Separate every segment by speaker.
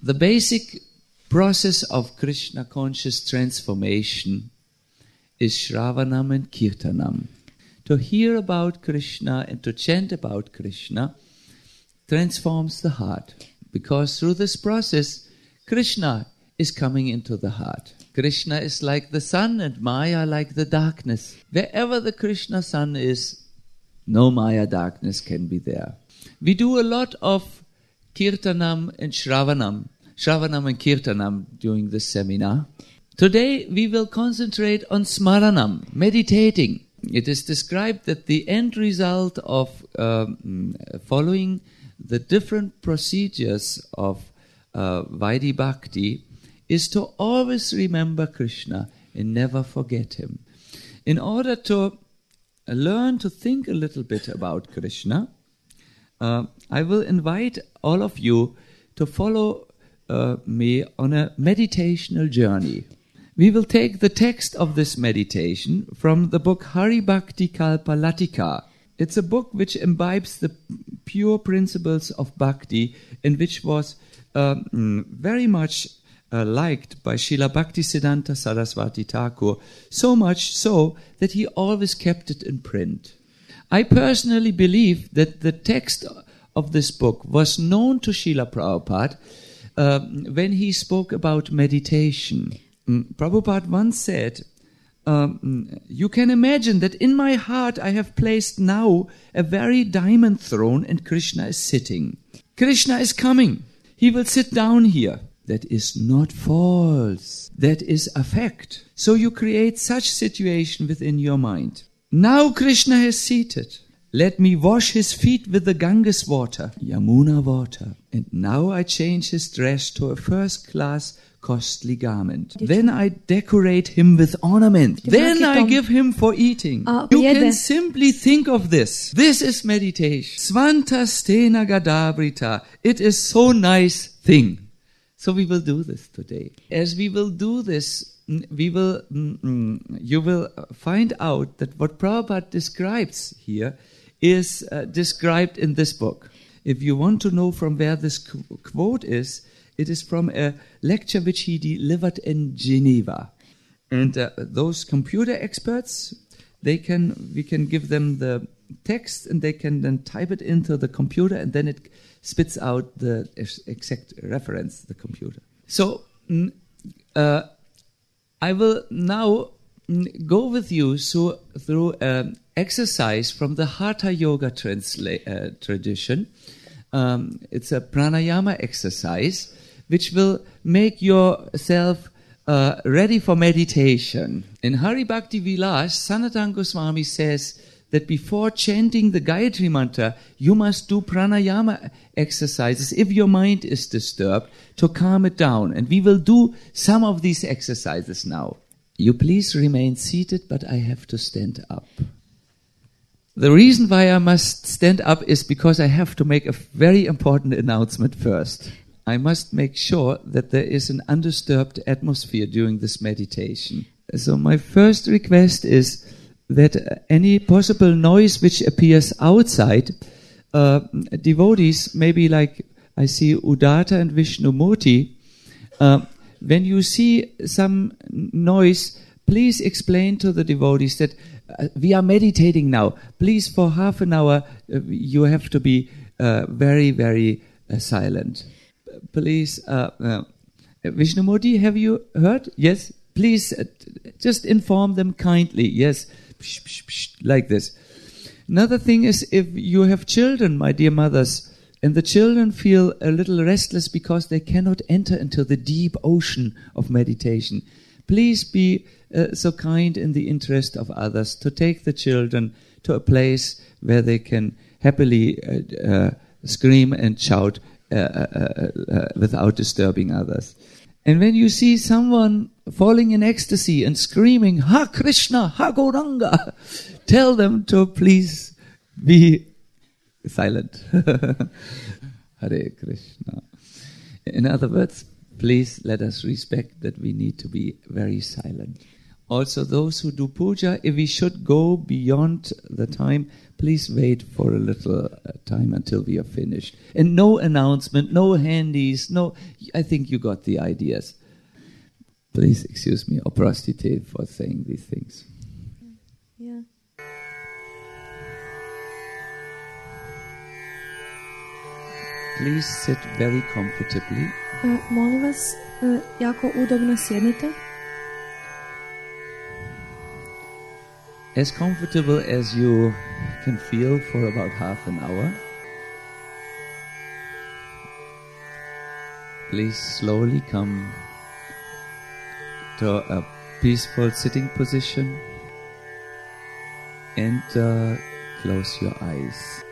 Speaker 1: The basic process of Krishna conscious transformation is Shravanam and Kirtanam. To hear about Krishna and to chant about Krishna transforms the heart, because through this process, Krishna is coming into the heart. Krishna is like the sun and Maya like the darkness. Wherever the Krishna sun is, no Maya darkness can be there. We do a lot of Kirtanam and Shravanam and Kirtanam during this seminar. Today we will concentrate on Smaranam, meditating. It is described that the end result of following the different procedures of Vaidhi Bhakti is to always remember Krishna and never forget him. In order to learn to think a little bit about Krishna, I will invite all of you to follow me on a meditational journey. We will take the text of this meditation from the book Hari Bhakti Kalpa Latika. It's a book which imbibes the pure principles of bhakti and which was very much liked by Srila Bhaktisiddhanta Saraswati Thakur, so much so that he always kept it in print. I personally believe that the text of this book was known to Srila Prabhupada when he spoke about meditation. Prabhupada once said, you can imagine that in my heart I have placed now a very diamond throne and Krishna is sitting. Krishna is coming. He will sit down here. That is not false. That is a fact. So you create such situation within your mind. Now Krishna is seated. Let me wash his feet with the Ganges water, Yamuna water. And now I change his dress to a first-class costly garment. Then I decorate him with ornament. Then I give him for eating. You can simply think of this. This is meditation. Svantastena Gadabrita. It is so nice thing. So we will do this today. As we will do this, you will find out that what Prabhupada describes here is described in this book. If you want to know from where this quote is, it is from a lecture which he delivered in Geneva. And those computer experts, we can give them the text and they can then type it into the computer and then it spits out the exact reference, the computer. So I will now go with you through an exercise from the Hatha Yoga tradition. It's a pranayama exercise which will make yourself ready for meditation. In Hari Bhakti Vilas, Sanatana Goswami says that before chanting the Gayatri Mantra, you must do pranayama exercises if your mind is disturbed to calm it down. And we will do some of these exercises now. You please remain seated, but I have to stand up. The reason why I must stand up is because I have to make a very important announcement first. I must make sure that there is an undisturbed atmosphere during this meditation. So my first request is that any possible noise which appears outside, devotees, maybe like I see Udatta and Vishnumurti, when you see some noise, please explain to the devotees that we are meditating now. Please, for half an hour, you have to be very, very silent. Please, Vishnumurti, have you heard? Yes? Please, just inform them kindly. Yes, psh, psh, psh, like this. Another thing is, if you have children, my dear mothers, and the children feel a little restless because they cannot enter into the deep ocean of meditation, please be so kind in the interest of others to take the children to a place where they can happily scream and shout without disturbing others. And when you see someone falling in ecstasy and screaming, Ha Krishna, Ha Gauranga, tell them to please be silent. Hare Krishna. In other words, please let us respect that we need to be very silent. Also, those who do puja, if we should go beyond the time, please wait for a little time until we are finished. And no announcement, no handies, no, I think you got the ideas. Please excuse me, oprostite, for saying these things.
Speaker 2: Yeah.
Speaker 1: Please sit very comfortably.
Speaker 2: Molim vas, jako udobno sjednite.
Speaker 1: As comfortable as you can feel for about half an hour. Please slowly come to a peaceful sitting position and close your eyes.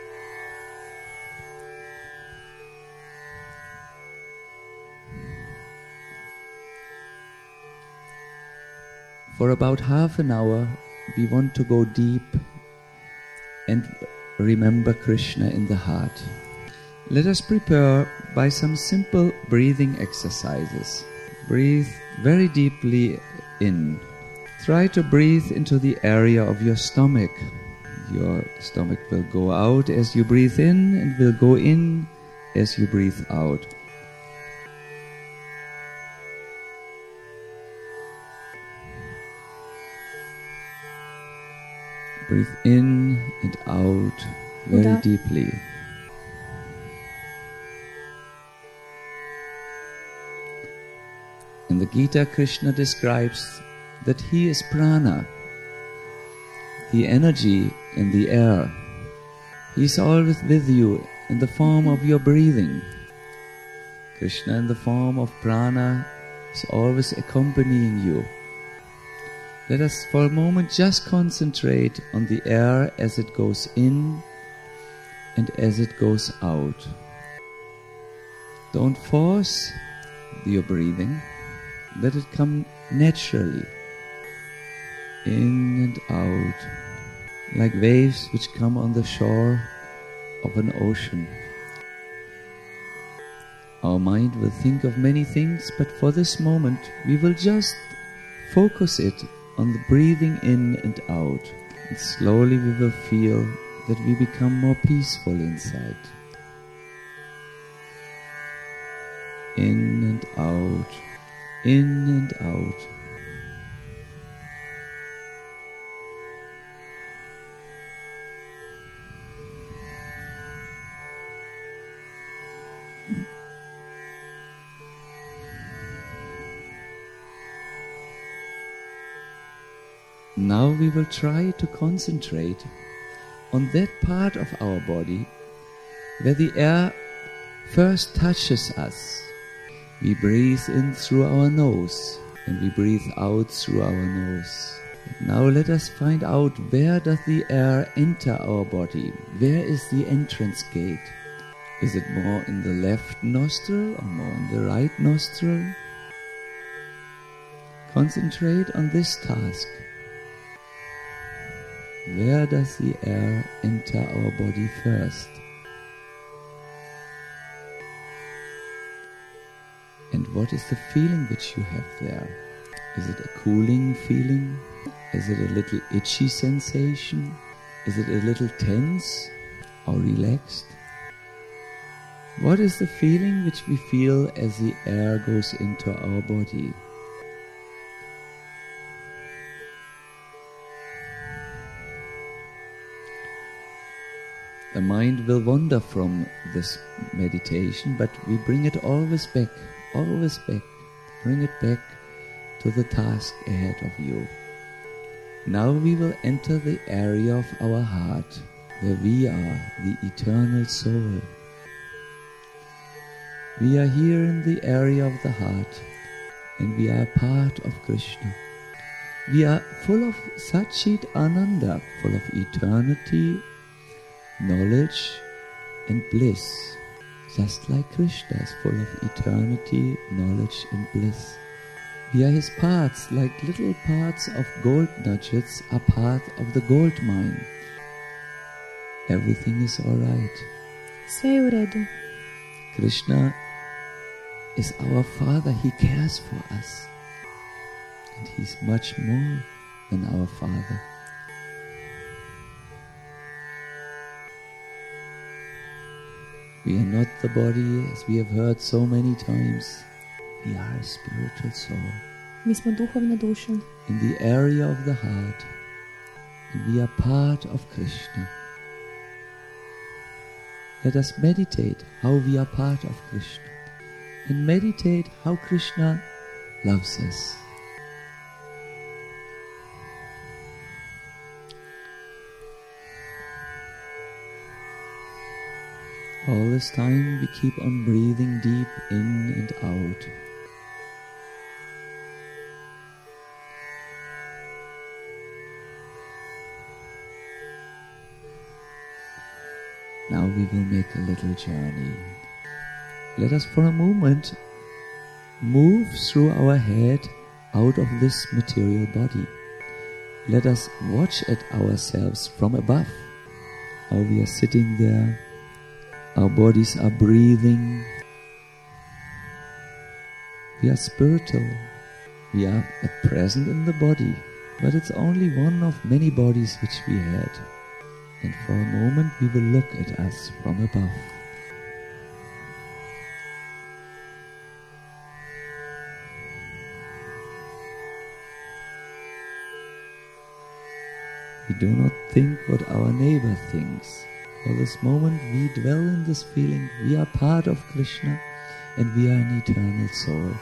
Speaker 1: For about half an hour, we want to go deep and remember Krishna in the heart. Let us prepare by some simple breathing exercises. Breathe very deeply in. Try to breathe into the area of your stomach. Your stomach will go out as you breathe in and will go in as you breathe out. Breathe in and out very deeply. In the Gita, Krishna describes that he is prana, the energy in the air. He is always with you in the form of your breathing. Krishna in the form of prana is always accompanying you. Let us for a moment just concentrate on the air as it goes in and as it goes out. Don't force your breathing. Let it come naturally, in and out, like waves which come on the shore of an ocean. Our mind will think of many things, but for this moment we will just focus it on the breathing in and out. And slowly we will feel that we become more peaceful inside. In and out. In and out. Now we will try to concentrate on that part of our body where the air first touches us. We breathe in through our nose and we breathe out through our nose. Now let us find out, where does the air enter our body? Where is the entrance gate? Is it more in the left nostril or more in the right nostril? Concentrate on this task. Where does the air enter our body first? And what is the feeling which you have there? Is it a cooling feeling? Is it a little itchy sensation? Is it a little tense or relaxed? What is the feeling which we feel as the air goes into our body? The mind will wander from this meditation, but we bring it always back, always back. Bring it back to the task ahead of you. Now we will enter the area of our heart, where we are the eternal soul. We are here in the area of the heart, and we are part of Krishna. We are full of Satchit Ananda, full of eternity, knowledge and bliss, just like Krishna is full of eternity, knowledge and bliss. We are his parts, like little parts of gold nuggets are part of the gold mine. Everything is alright.
Speaker 2: Sve je u redu.
Speaker 1: Krishna is our Father, he cares for us. And he's much more and our Father. We are not the body, as we have heard so many times. We are a spiritual soul.
Speaker 2: Mi smo duhovna duša.
Speaker 1: In the area of the heart. And we are part of Krishna. Let us meditate how we are part of Krishna. And meditate how Krishna loves us. All this time we keep on breathing deep in and out. Now we will make a little journey. Let us for a moment move through our head out of this material body. Let us watch at ourselves from above, how we are sitting there. Our bodies are breathing. We are spiritual. We are at present in the body, but it's only one of many bodies which we had. And for a moment we will look at us from above. We do not think what our neighbor thinks. For this moment we dwell in this feeling, we are part of Krishna and we are an eternal soul.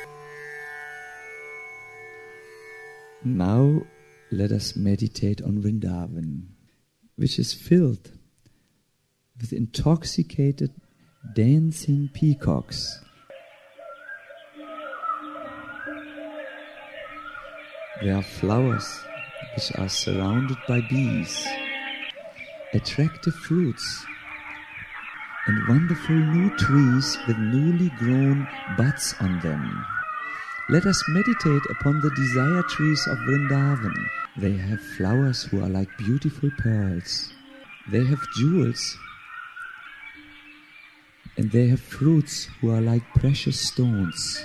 Speaker 1: Now let us meditate on Vrindavan, which is filled with intoxicated dancing peacocks. There are flowers which are surrounded by bees, attractive fruits, and wonderful new trees with newly grown buds on them. Let us meditate upon the desire trees of Vrindavan. They have flowers who are like beautiful pearls. They have jewels, and they have fruits who are like precious stones.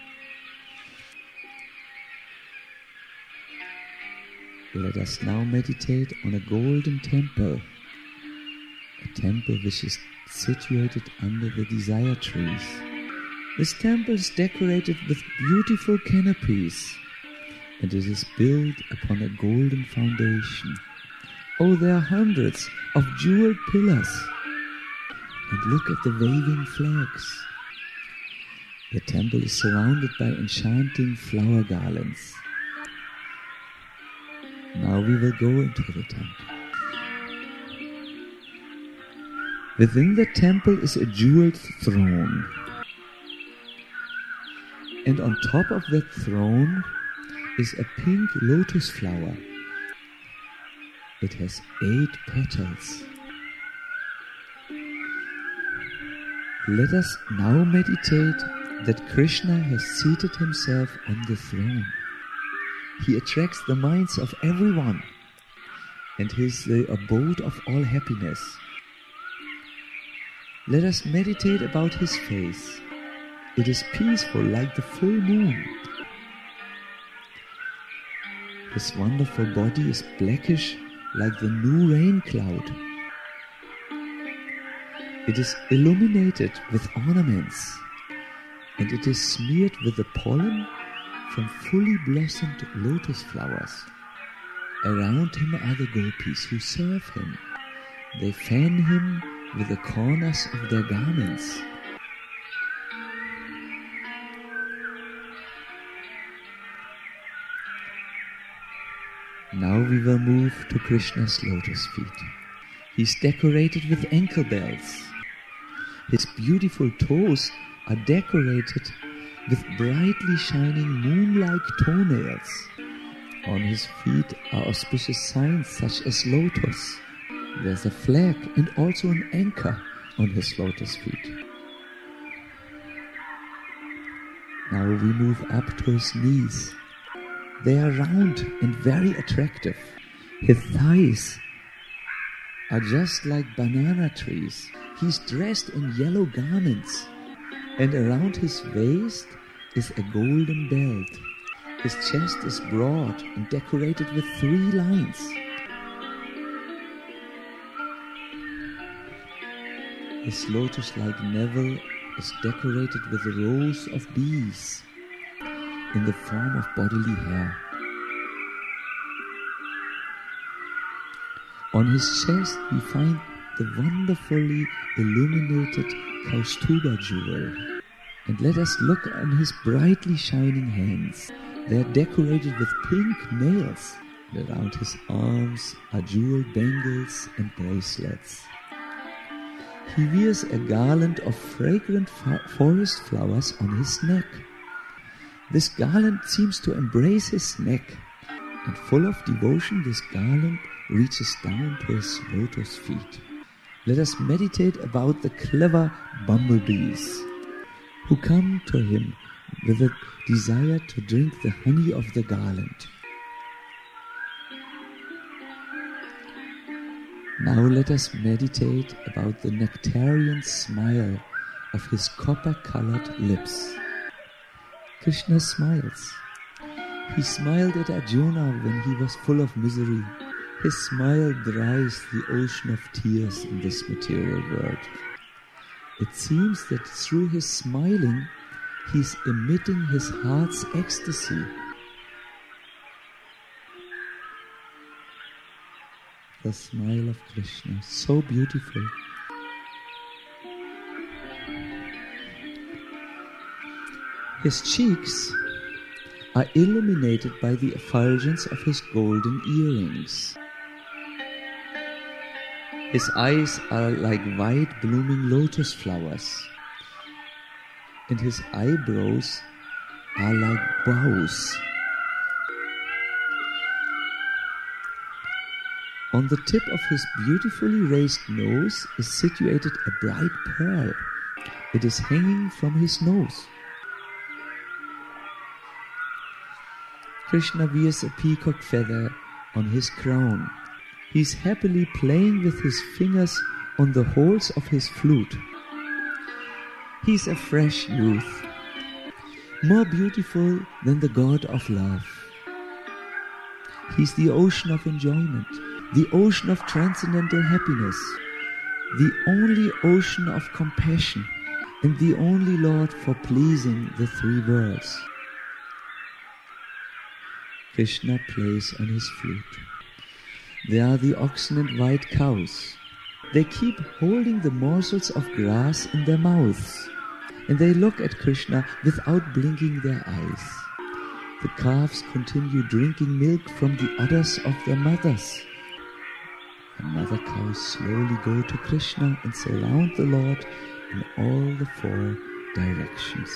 Speaker 1: Let us now meditate on a golden temple, a temple which is situated under the desire trees. This temple is decorated with beautiful canopies, and it is built upon a golden foundation. Oh, there are hundreds of jeweled pillars, and look at the waving flags. The temple is surrounded by enchanting flower garlands. Now we will go into the temple. Within the temple is a jeweled throne. And on top of that throne is a pink lotus flower. It has 8 petals. Let us now meditate that Krishna has seated himself on the throne. He attracts the minds of everyone, and he is the abode of all happiness. Let us meditate about his face. It is peaceful like the full moon. His wonderful body is blackish like the new rain cloud. It is illuminated with ornaments, and it is smeared with the pollen from fully blossomed lotus flowers. Around him are the gopis who serve him. They fan him with the corners of their garments. Now we will move to Krishna's lotus feet. He is decorated with ankle bells. His beautiful toes are decorated with brightly shining moon-like toenails. On his feet are auspicious signs such as lotus. There's a flag and also an anchor on his lotus feet. Now we move up to his knees. They are round and very attractive. His thighs are just like banana trees. He's dressed in yellow garments, and around his waist is a golden belt. His chest is broad and decorated with 3 lines. His lotus-like navel is decorated with rows of bees in the form of bodily hair. On his chest we find the wonderfully illuminated Kaustuba jewel. And let us look on his brightly shining hands. They are decorated with pink nails. And around his arms are jeweled bangles and bracelets. He wears a garland of fragrant forest flowers on his neck. This garland seems to embrace his neck, and full of devotion this garland reaches down to his lotus feet. Let us meditate about the clever bumblebees who come to him with a desire to drink the honey of the garland. Now let us meditate about the nectarian smile of his copper-colored lips. Krishna smiles. He smiled at Arjuna when he was full of misery. His smile dries the ocean of tears in this material world. It seems that through his smiling, he is emitting his heart's ecstasy. The smile of Krishna, so beautiful. His cheeks are illuminated by the effulgence of his golden earrings. His eyes are like white blooming lotus flowers, and his eyebrows are like bows. On the tip of his beautifully raised nose is situated a bright pearl. It is hanging from his nose. Krishna wears a peacock feather on his crown. He is happily playing with his fingers on the holes of his flute. He is a fresh youth, more beautiful than the god of love. He is the ocean of enjoyment, the ocean of transcendental happiness, the only ocean of compassion, and the only Lord for pleasing the 3 worlds. Krishna plays on his flute. There are the oxen and white cows. They keep holding the morsels of grass in their mouths, and they look at Krishna without blinking their eyes. The calves continue drinking milk from the udders of their mothers. The mother cows slowly go to Krishna and surround the Lord in all the 4 directions.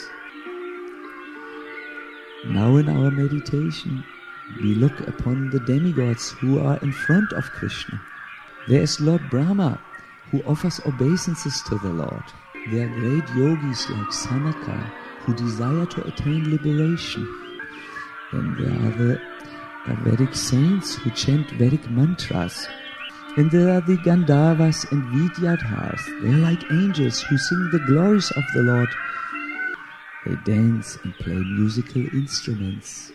Speaker 1: Now in our meditation, we look upon the demigods who are in front of Krishna. There is Lord Brahma, who offers obeisances to the Lord. There are great yogis like Sanaka, who desire to attain liberation. Then there are the Vedic saints who chant Vedic mantras. And there are the Gandharvas and Vidyadhars. They are like angels who sing the glories of the Lord. They dance and play musical instruments.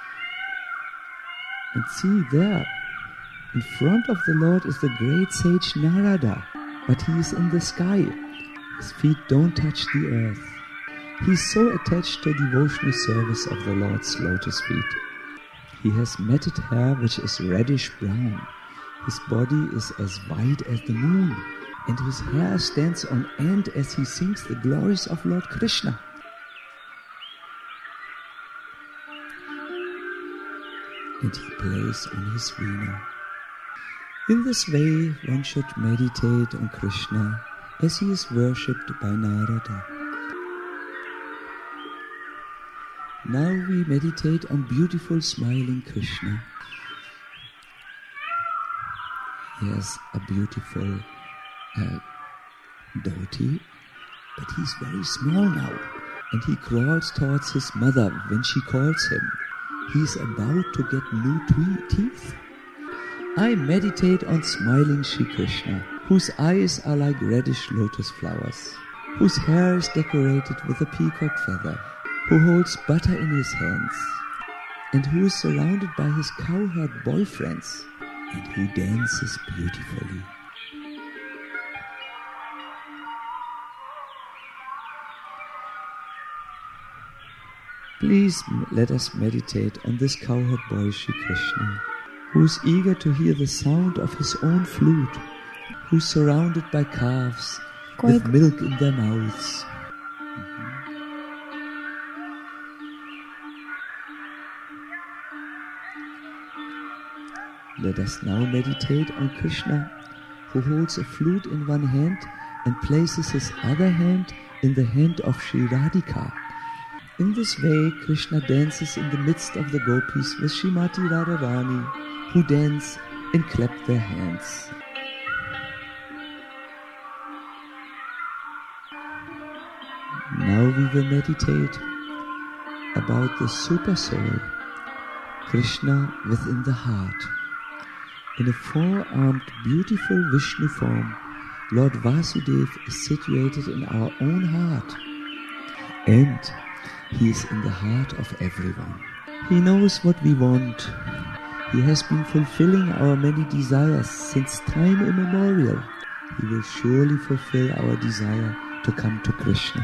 Speaker 1: And see there, in front of the Lord is the great sage Narada, but he is in the sky. His feet don't touch the earth. He is so attached to devotional service of the Lord's lotus feet. He has matted hair which is reddish brown. His body is as white as the moon, and his hair stands on end as he sings the glories of Lord Krishna. And he plays on his veena. In this way, one should meditate on Krishna as he is worshipped by Narada. Now we meditate on beautiful smiling Krishna. He has a beautiful dhoti, but he's very small now, and he crawls towards his mother when she calls him. He's about to get new teeth. I meditate on smiling Shri Krishna, whose eyes are like reddish lotus flowers, whose hair is decorated with a peacock feather, who holds butter in his hands. and who is surrounded by his cowherd boyfriends, and who dances beautifully. Please let us meditate on this cowherd boy Sri Krishna, who is eager to hear the sound of his own flute, who is surrounded by calves with milk in their mouths. Let us now meditate on Krishna, who holds a flute in one hand and places his other hand in the hand of Sri Radhika. In this way, Krishna dances in the midst of the gopis with Srimati Radharani, who dance and clap their hands. Now we will meditate about the super soul, Krishna within the heart. In a four-armed, beautiful Vishnu form, Lord Vasudeva is situated in our own heart. And he is in the heart of everyone. He knows what we want. He has been fulfilling our many desires since time immemorial. He will surely fulfill our desire to come to Krishna.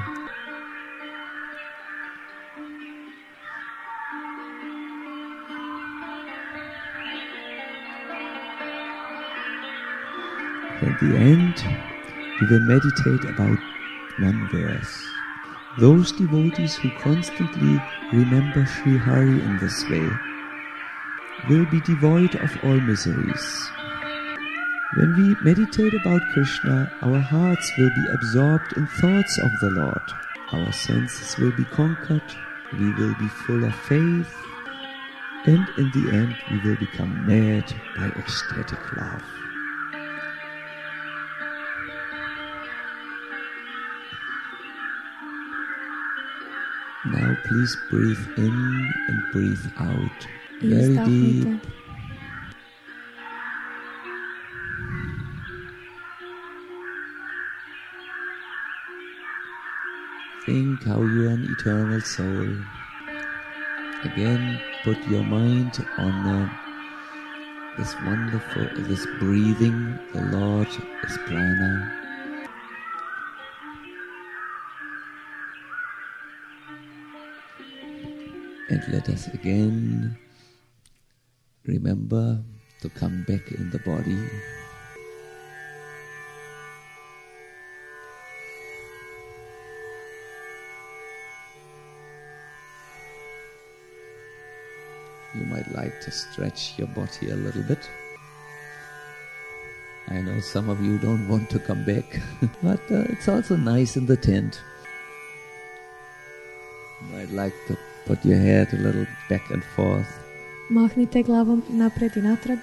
Speaker 1: At the end, we will meditate about one verse. Those devotees who constantly remember Sri Hari in this way will be devoid of all miseries. When we meditate about Krishna, our hearts will be absorbed in thoughts of the Lord. Our senses will be conquered, we will be full of faith, and in the end we will become mad by ecstatic love. Now please breathe in and breathe out. Very deep. Think how you are an eternal soul. Again, put your mind on this wonderful, this breathing. The Lord is prana. And let us again remember to come back in the body. You might like to stretch your body a little bit. I know some of you don't want to come back, but it's also nice in the tent. You might like to put your head a little back and forth.
Speaker 2: Mahnite glavom napred I natrag.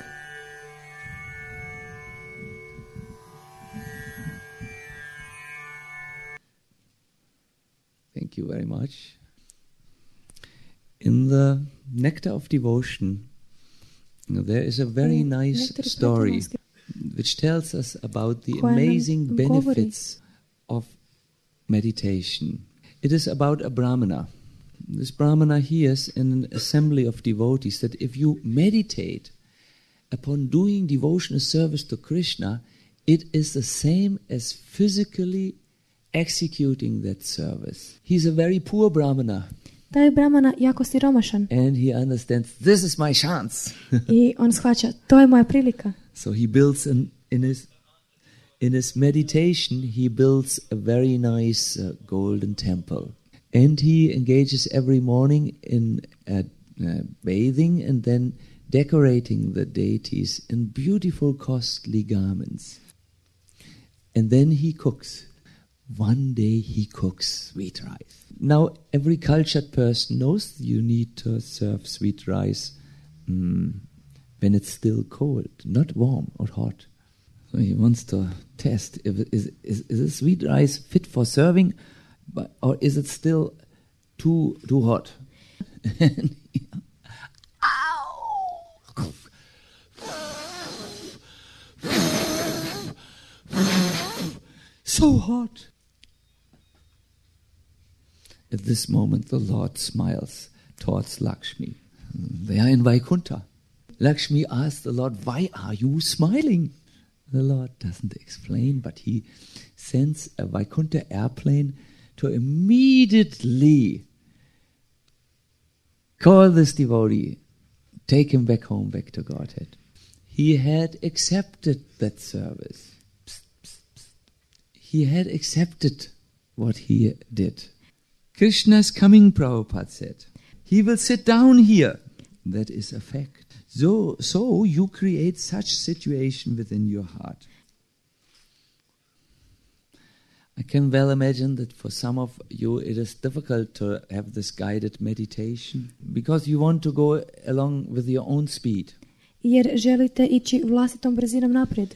Speaker 1: Thank you very much. In the Nectar of Devotion, there is a very nice story which tells us about the amazing benefits of meditation. It is about a Brahmana. This Brahmana hears in an assembly of devotees that if you meditate upon doing devotional service to Krishna, it is the same as physically executing that service. He's a very poor Brahmana.
Speaker 2: Taj Brahmana jako siromašan.
Speaker 1: And he understands, this is my chance.
Speaker 2: I on shvaća, to je moja prilika.
Speaker 1: So he builds in his meditation, he builds a very nice golden temple. And he engages every morning in bathing and then decorating the deities in beautiful, costly garments. And then he cooks. One day he cooks sweet rice. Now, every cultured person knows you need to serve sweet rice when it's still cold, not warm or hot. So he wants to test, is the sweet rice fit for serving? Or is it still too hot? So hot. At this moment, the Lord smiles towards Lakshmi. They are in Vaikuntha. Lakshmi asked the Lord, why are you smiling? The Lord doesn't explain, but he sends a Vaikuntha airplane to immediately call this devotee, take him back home, back to Godhead. He had accepted that service. He had accepted what he did. Krishna's coming, Prabhupada said. He will sit down here. That is a fact. So you create such situation within your heart. I can well imagine that for some of you it is difficult to have this guided meditation because you want to go along with your own speed.
Speaker 2: Jer želite ići vlastitom brzinom naprijed.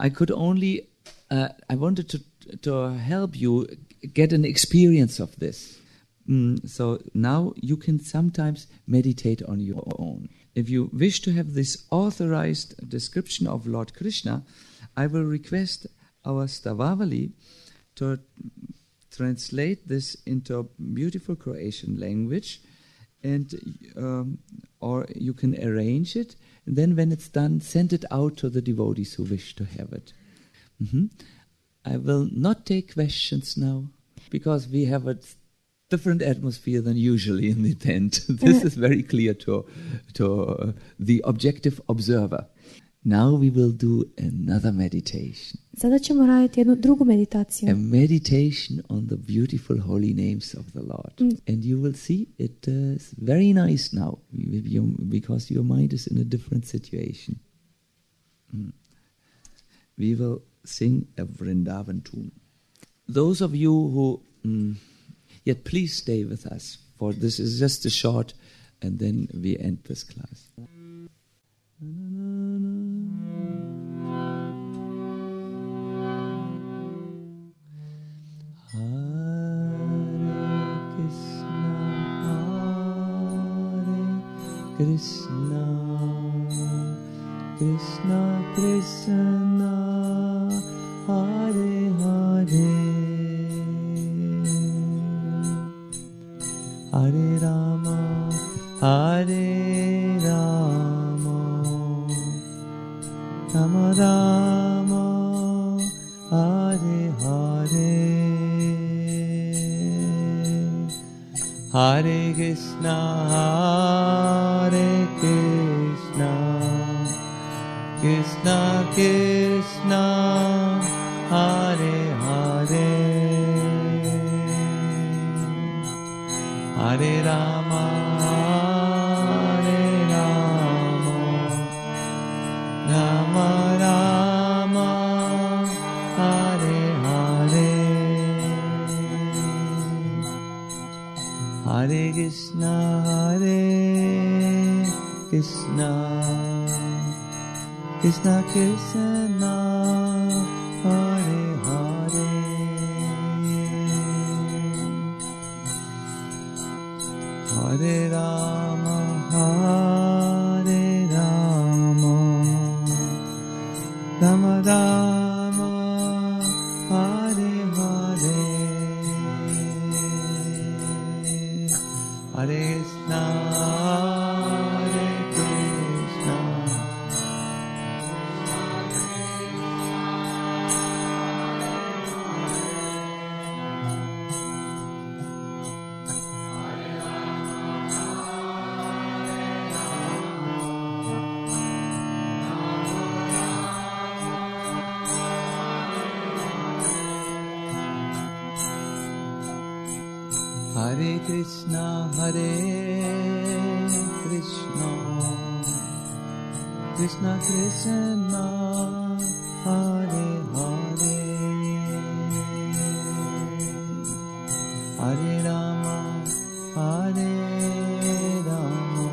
Speaker 1: I wanted to help you get an experience of this. So now you can sometimes meditate on your own. If you wish to have this authorized description of Lord Krishna, I will request our Stavavali to translate this into a beautiful Croatian language, and or you can arrange it, and then when it's done, send it out to the devotees who wish to have it. I will not take questions now, because we have a different atmosphere than usually in the tent. This is very clear to the objective observer. Now we will do another meditation.
Speaker 2: Sada ćemo raditi jednu drugu meditaciju.
Speaker 1: A meditation on the beautiful holy names of the Lord. And you will see it is very nice now, because your mind is in a different situation. We will sing a Vrindavan tune. Those of you who... Yet please stay with us, for this is just a short, and then we end this class. Hare Krishna, Krishna Krishna, Hare Hare. Hare Rama, Hare Rama, Rama Rama, Hare Hare, Hare Krishna, Hare Krishna, Krishna Krishna, Hare Hare. Hare Rama, Hare Rama, Rama Rama, Hare Hare, Hare Krishna, Hare Krishna, Krishna Krishna, Hare Hare. Hare Rama, Hare Rama, Rama Rama, Hare Hare, Hare Krishna, Hare Krishna, Hare Krishna, Hare Krishna, Krishna Krishna, Hare Hare, Hare Rama, Hare Rama,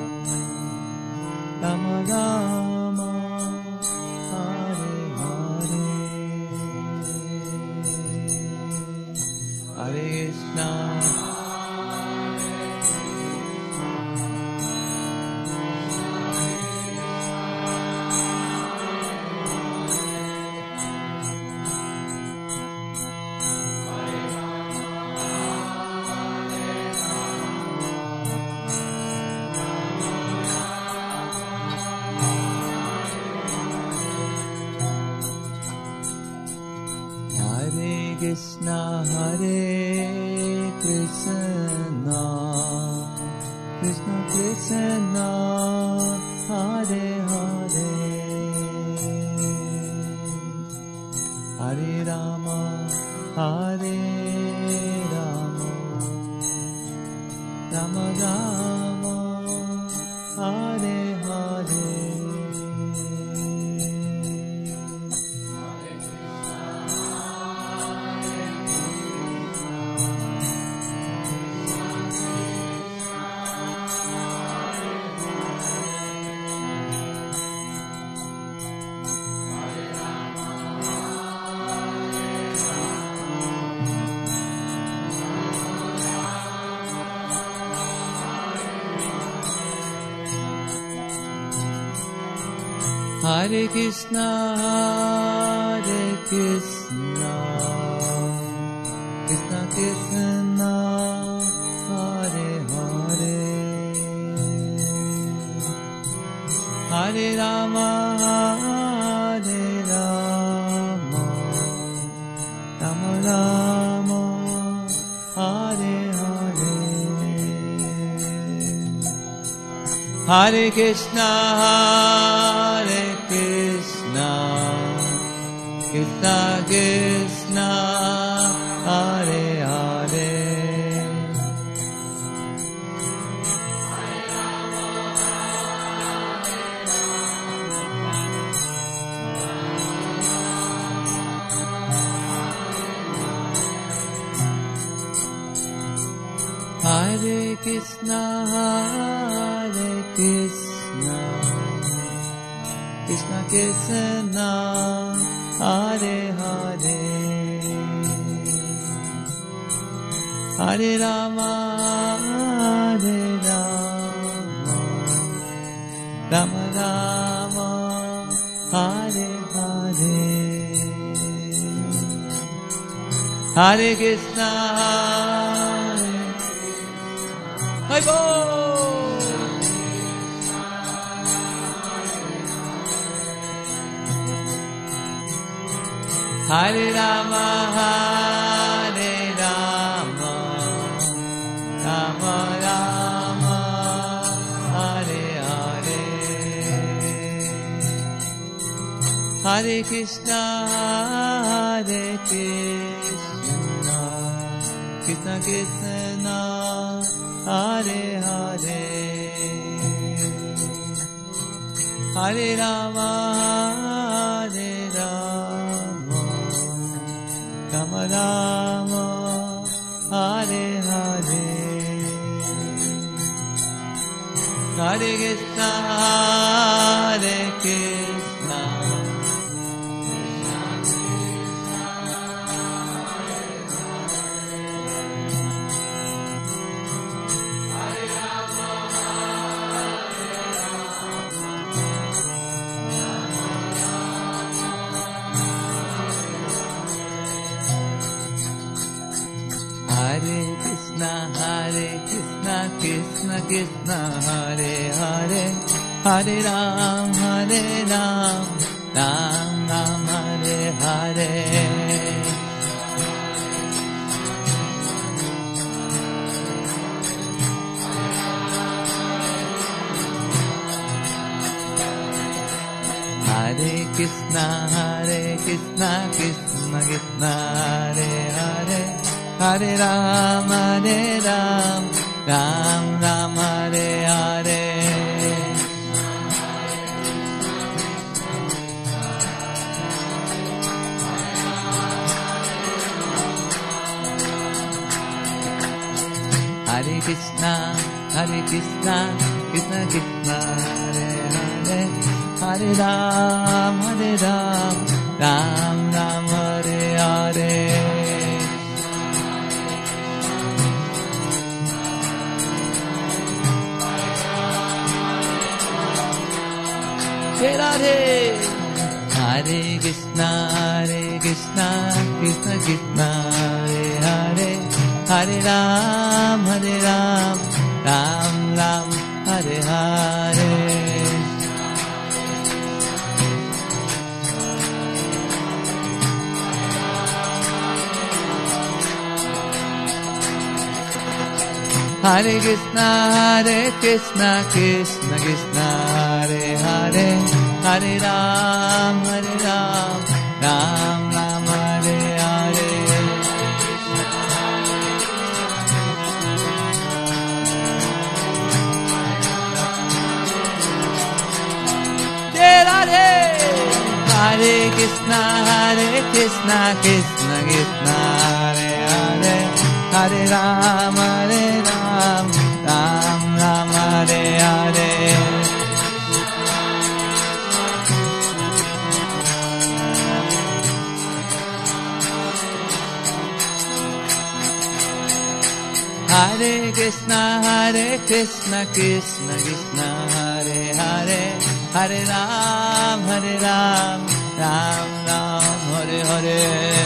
Speaker 1: Rama Rama, Hare Hare, Hare Krishna. Krishna, Hare Krishna, Krishna Krishna, Hare Hare, Hare Rama, Hare Rama, Rama Rama, Hare Hare. Hare Krishna, Hare Krishna, Krishna Krishna, Hare Hare, Hare Rama, Hare Rama, Rama Rama, Hare Hare, Hare Krishna, Hare Krishna, Krishna Krishna, Hare Hare, Hare Krishna, Hare Krishna, Krishna Krishna, Hare Hare, Hare Rama, Hare Rama, Rama Rama, Hare Hare, Hare Krishna, Hare Krishna, Hare Rama, Hare Rama, Rama Rama, Hare Hare, Hare Krishna, Hare Krishna, Krishna Krishna, Hare Hare, Hare Rama, Hare Rama, Rama Rama, Hare Hare, Hare Krishna, Hare Krishna, Hare Krishna, Krishna Krishna, Hare Hare, Hare Ram, Ram Ram, Hare Hare, Hare Krishna, Krishna Krishna, Hare Hare, Hare Ram, Ram Ram, Hare Hare, Hare Krishna, Krishna Krishna, Hare Hare, Hare Ram, Ram Ram, Hare Hare, Radhe, Hare Krishna, Krishna Krishna, Hare Hare, Hare Ram, Ram Ram, Hare Hare, Hare Krishna, Krishna Krishna, Hare Hare, Hare Ram, Ram Ram, Hare Hare. Hare Krishna, Krishna Krishna, Hare Hare, Hare Ram, Ram Ram, Hare Hare. Hare Krishna, Krishna Krishna, Hare Hare, Hare Ram, Ram Ram, Hare Hare.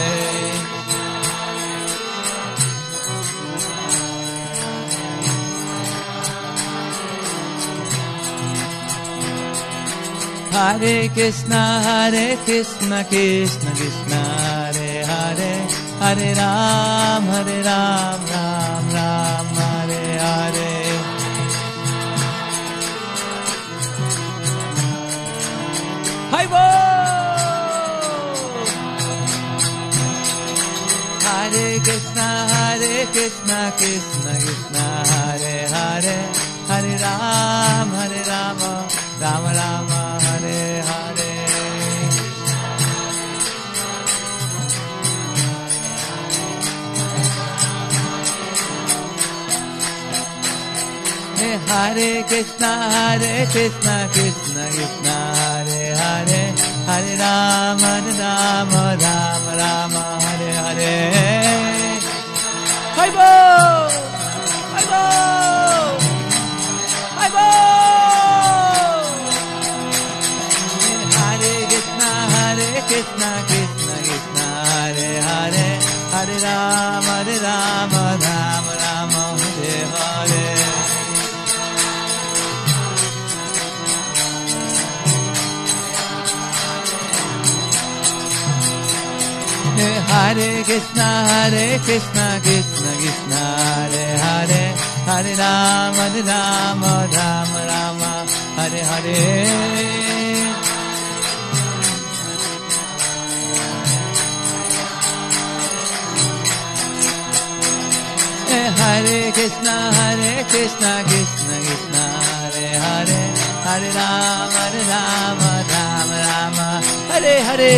Speaker 1: Hare Krishna, Krishna Krishna, Hare Hare, Hare Ram, Ram Ram, Hare Hare. Hi Bo! Hare Krishna, Krishna Krishna, Hare Hare, Hare Ram, Ram Ram, Hare Hare. Hare Krishna, Krishna Krishna, Hare Hare, Hare Ram, Ram Ram, Hare Hare. Hi Bo! Hi Bo! Hi Bo! Hare Krishna, Krishna Krishna, Hare Hare, Hare Ram, Ram Ram, Hare Hare. Hare Krishna, Krishna Krishna, Hare Hare, Hare Ram, Ram Ram, Hare Hare. Hare Krishna, Krishna Krishna, Hare Hare, Hare Ram, Ram Ram, Hare Hare.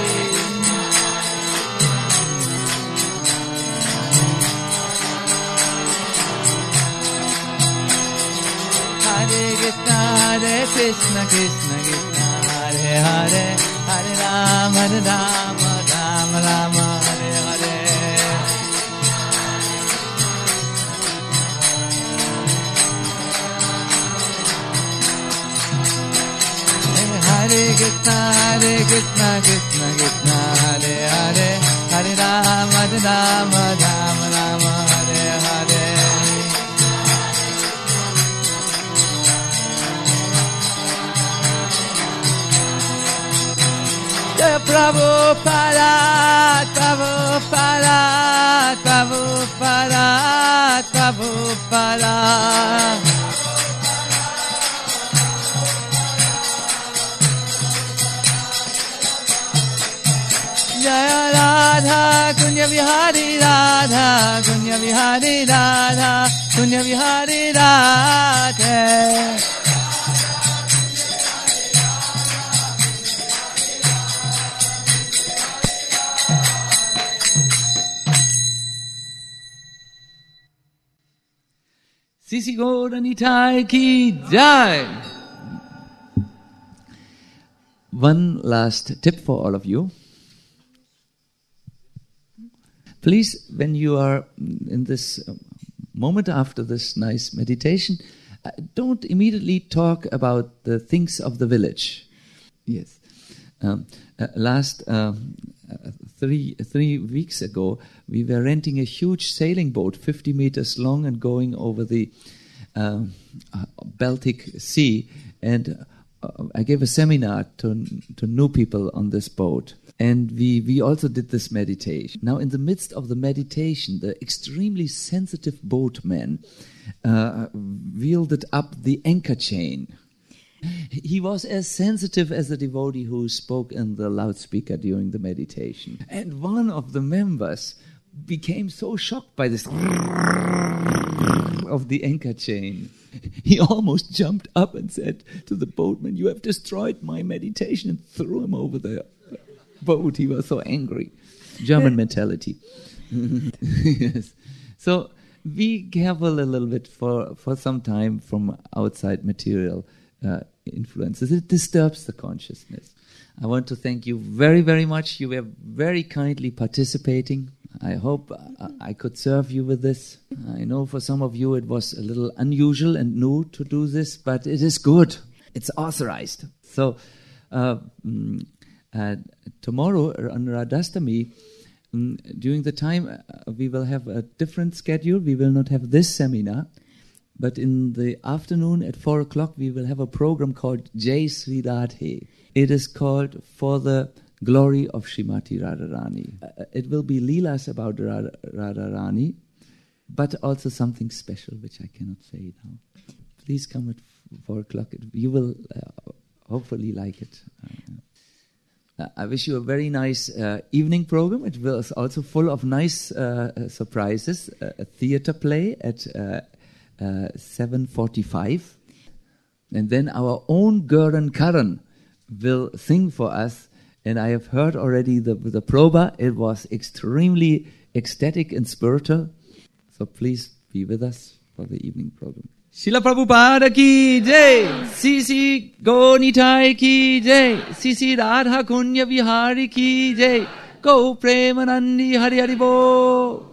Speaker 1: Hare Krishna, Krishna Hare Hare, Hare Ram, Ram Ram, Hare Hare. Hare Krishna, Krishna Krishna, Hare Hare, Hare Ram, Ram Ram, Hare Hare. Prabhupada, Prabhupada, Prabhupada, Prabhupada. Jaya Radha, Kunya Vihari Radha, Kunya Vihari Radha, Kunya Vihari Radha. Sisi Gauranitai ki jai. One last tip for all of you. Please, when you are in this moment after this nice meditation, don't immediately talk about the things of the village. Yes. Last 3 weeks ago, we were renting a huge sailing boat, 50 meters long and going over the Baltic Sea. And I gave a seminar to new people on this boat. And we also did this meditation. Now, in the midst of the meditation, the extremely sensitive boatman wielded up the anchor chain. He was as sensitive as the devotee who spoke in the loudspeaker during the meditation. And one of the members became so shocked by this of the anchor chain. He almost jumped up and said to the boatman, "You have destroyed my meditation," and threw him over the boat. He was so angry. German mentality. Yes. So be careful a little bit for some time from outside material influences. It disturbs the consciousness. I want to thank you very, very much. You were very kindly participating. I hope I could serve you with this. I know for some of you it was a little unusual and new to do this, but it is good. It's authorized. So tomorrow on Radhastami, during the time we will have a different schedule. We will not have this seminar, but in the afternoon at 4 o'clock we will have a program called Jai Sri Radhe. It is called For the Glory of Srimati Radharani. It will be leelas about Radharani, but also something special which I cannot say now. Please come at 4 o'clock. You will hopefully like it. I wish you a very nice evening program. It was also full of nice surprises. A theater play at 7:45. And then our own Gurun Karan will sing for us. And I have heard already the proba. It was extremely ecstatic and spiritual. So please be with us for the evening program. Srila Prabhupada ki jai, Sisi Gonitai ki jai, Sisi Radha Kunya Vihari ki jai, Go Premanandi Hari Hari Bo.